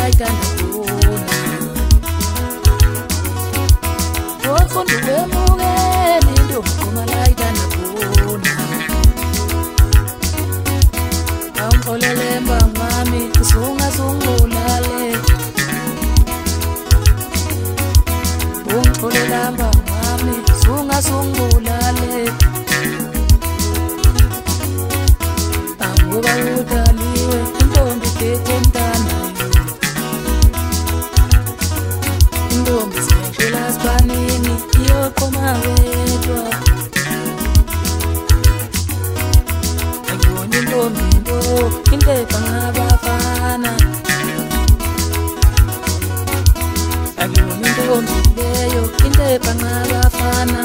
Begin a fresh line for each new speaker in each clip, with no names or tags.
layitanda khona wofunda wemukela intombi khoma layitanda khona awungixolele mbangami usungazungibulale ungixolela mbangami usungazungibulale angoba udaliwe intombi phethe mntana intombi siyashela sibanini iyoqoma wedwa akuyona intombi nto intepha ngabafana akuyona intombi leyo intepha ngabafana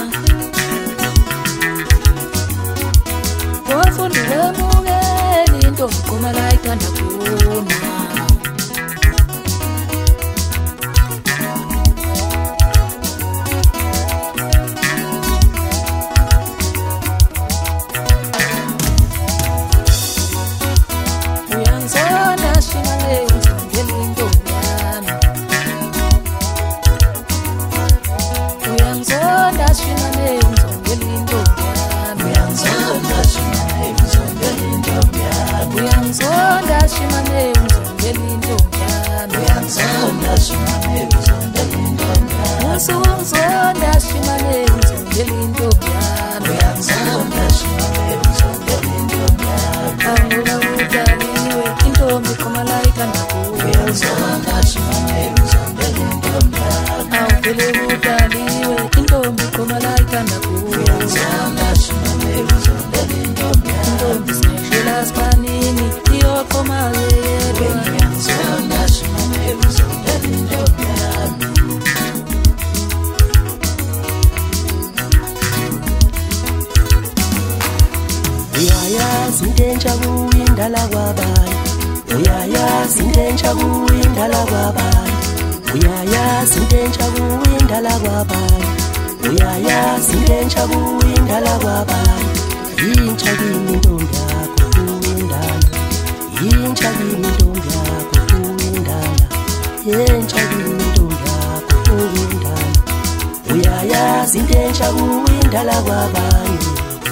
wofunda wemukela intombi khoma layitanda khona uyangizonda shimale ngizongela intombi yami uyangizonda shimale ngizongela intombi yami uyangizonda shimale ngizongela intombi yami uyangizonda shimale ngizongela intombi yami uyangizonda shimale ngizongela intombi yami usungizonda shimale ngizongela intombi yami uyangizonda shimale ngizongela intombi yami angoba udaliwe intombi khoma layitanda khona uyangizonda shimale ngizongela intombi yami awuvele udaliwe intombi khoma layitanda khona uyangizonda shimale ngizongela intombi yami intombi siyashela sibanini iyoqoma wedwa uyangizonda shimale ngizongela intombi yami uyayazi into entsha kuyindala kwabantu uyayazi into entsha kuyindala kwabantu uyayazi into entsha kuyindala kwabantu uyayazi into entsha kuyindala kwabantu yintsha kimi intombi yakho kuyindala yintsha kimi intombi yakho kuyindala yintsha kimi intombi yakho kuyindala uyayazi into entsha kuyindala kwabantu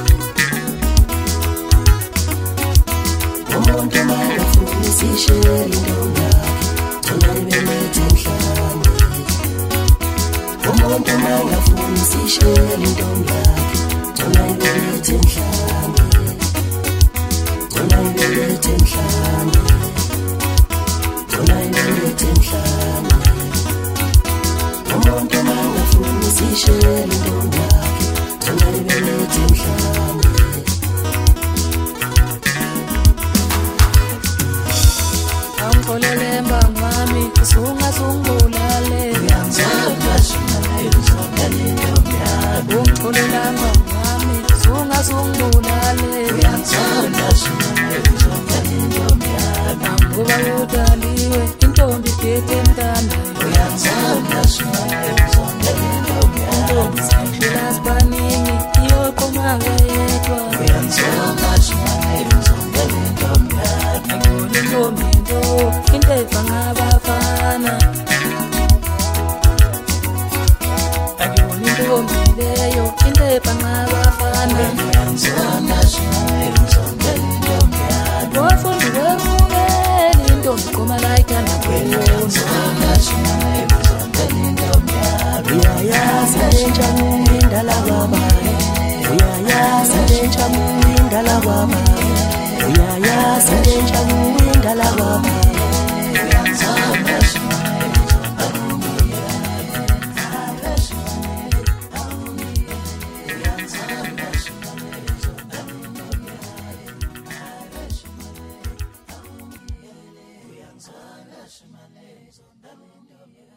umuntu mangafuni sishela intombi yakhe thona ibelethe emhlane umuntu mangafuni sishela intombi yakhe thona ibelethe emhlane thona ibelethe emhlane thona ibelethe emhlane umuntu mangafuni sishela intombi yakhe thona ibelethe emhlane angixolele mbangami usungazungibulale uyangizonda shimale ngizongela intombi yami ungixolela mbangami usungazungibulale uyangizonda shimale ngizongela intombi yami angoba udaliwe intombi phethe mntana uyangizonda shimale ngizongela intombi yami intombi siyashela sibanini iyoqoma wedwa uyangizonda shimale ngizongela intombi yami akuyona intombi nto intepha ngabafana akuyona intombi leyo intepha ngabafana uyangizonda shimale ngizongela intombi yami wofunda wemukela intombi khoma layitanda khona uyangizonda shimale ngizongela intombi yami uyayazi into entsha kuyindala kwabantu uyayazi into entsha kuyindala kwabantu uyayazi into entsha kuyindala kwabantu uyangizonda shimale ngizongela intombi yami